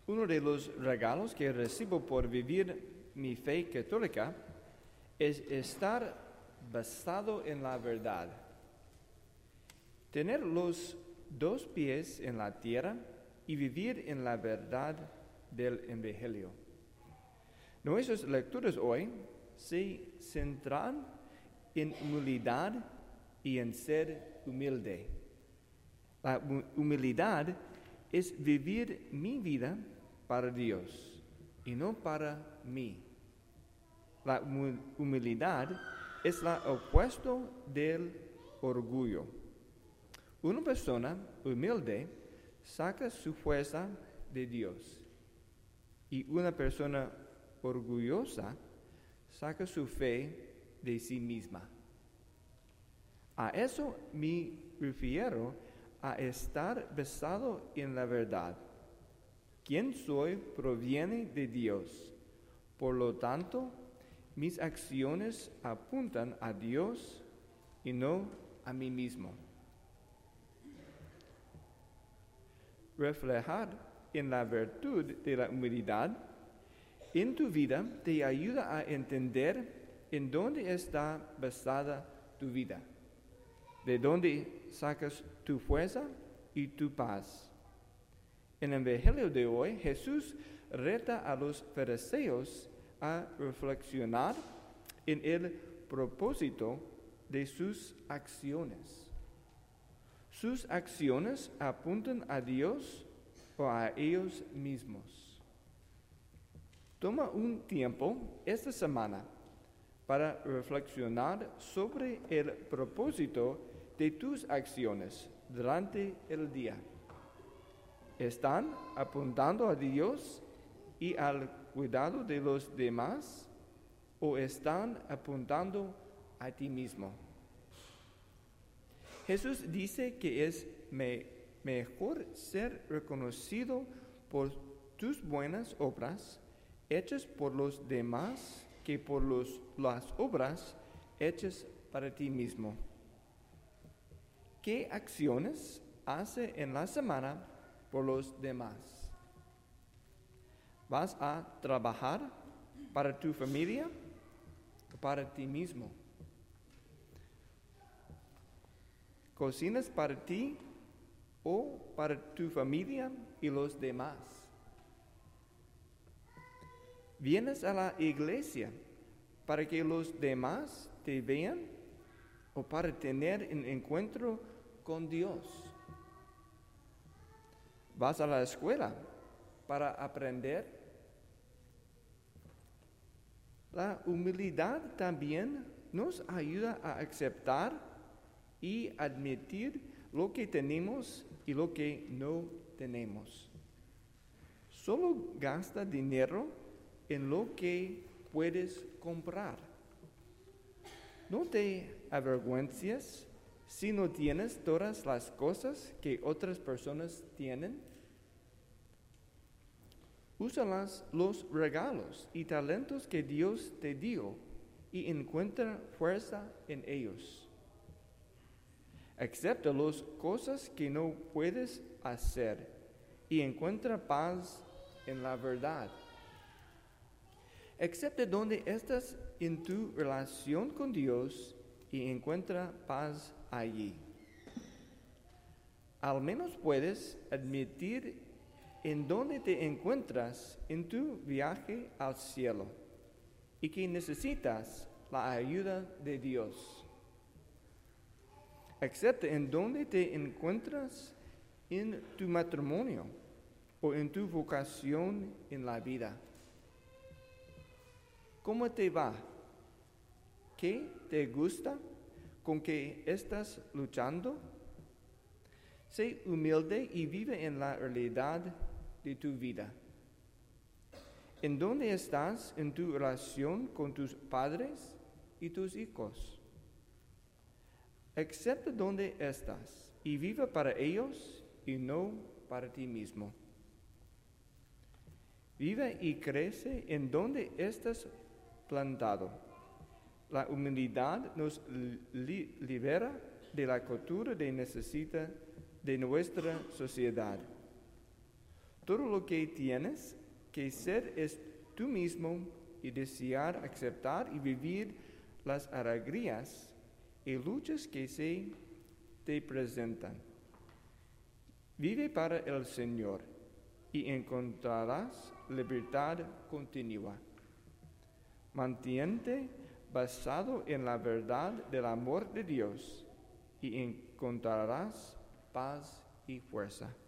Uno de los regalos que recibo por vivir mi fe católica es estar basado en la verdad. Tener los dos pies en la tierra y vivir en la verdad del Evangelio. Nuestras lecturas hoy se centran en humildad y en ser humilde. La humildad es vivir mi vida para Dios y no para mí. La humildad es el opuesto del orgullo. Una persona humilde saca su fuerza de Dios y una persona orgullosa saca su fe de sí misma. A eso me refiero a estar basado en la verdad. Quien soy proviene de Dios. Por lo tanto, mis acciones apuntan a Dios y no a mí mismo. Reflejar en la virtud de la humildad en tu vida te ayuda a entender en dónde está basada tu vida, de dónde sacas tu fuerza y tu paz. En el Evangelio de hoy, Jesús reta a los fariseos a reflexionar en el propósito de sus acciones. ¿Sus acciones apuntan a Dios o a ellos mismos? Toma un tiempo esta semana para reflexionar sobre el propósito de tus acciones durante el día. ¿Están apuntando a Dios y al cuidado de los demás o están apuntando a ti mismo? Jesús dice que es mejor ser reconocido por tus buenas obras hechas por los demás que por las obras hechas para ti mismo. ¿Qué acciones hace en la semana por los demás? ¿Vas a trabajar para tu familia o para ti mismo? ¿Cocinas para ti o para tu familia y los demás? ¿Vienes a la iglesia para que los demás te vean o para tener un encuentro con Dios? ¿Vas a la escuela para aprender? La humildad también nos ayuda a aceptar y admitir lo que tenemos y lo que no tenemos. Solo gasta dinero en lo que puedes comprar. No te avergüences si no tienes todas las cosas que otras personas tienen. Usa los regalos y talentos que Dios te dio y encuentra fuerza en ellos. Acepta las cosas que no puedes hacer y encuentra paz en la verdad. Acepta donde estás en tu relación con Dios y encuentra paz allí. Al menos puedes admitir en dónde te encuentras en tu viaje al cielo y que necesitas la ayuda de Dios. Acepta en dónde te encuentras en tu matrimonio o en tu vocación en la vida. ¿Cómo te va? ¿Qué te gusta? ¿Con qué estás luchando? Sé humilde y vive en la realidad de tu vida. ¿En dónde estás en tu relación con tus padres y tus hijos? Acepta dónde estás y vive para ellos y no para ti mismo. Vive y crece en donde estás plantado. La humildad nos libera de la cultura de necesita de nuestra sociedad. Todo lo que tienes que ser es tú mismo y desear, aceptar y vivir las alegrías y luchas que se te presentan. Vive para el Señor y encontrarás libertad continua. Mantente basado en la verdad del amor de Dios y encontrarás paz y fuerza.